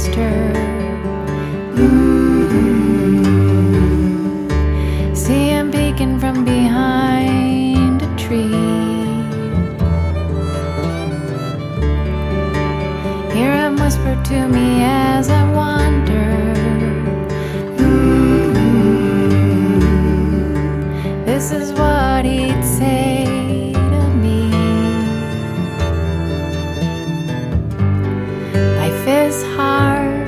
monster. See him peeking from behind a tree. Hear him whisper to me as I wander. This is what he'd say to me. Life is hard.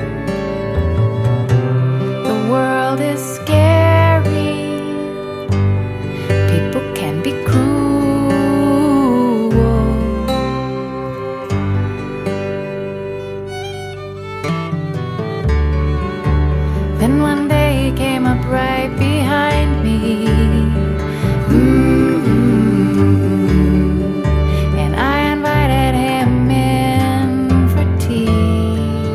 The world is scary. People can be cruel. Then one day he came up right behind me. And I invited him in for tea.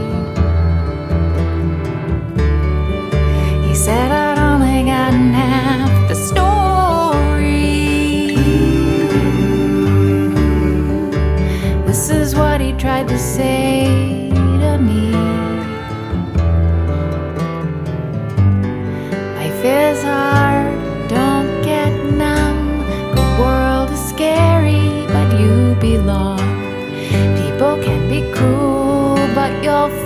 He said I'd only gotten half the story. This is what he tried to say to me. Life is hard, don't get numb. The world is scary, but you belong. People can be cruel, but you'll